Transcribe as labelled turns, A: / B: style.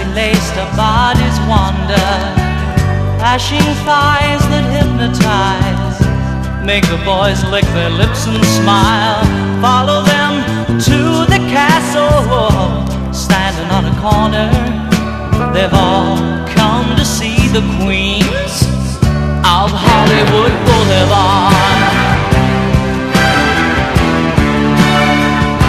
A: lace-laced bodies wander, flashing thighs that hypnotize, make the boys lick their lips and smile. Follow them to the castle, standing on a corner. They've all come to see the queen.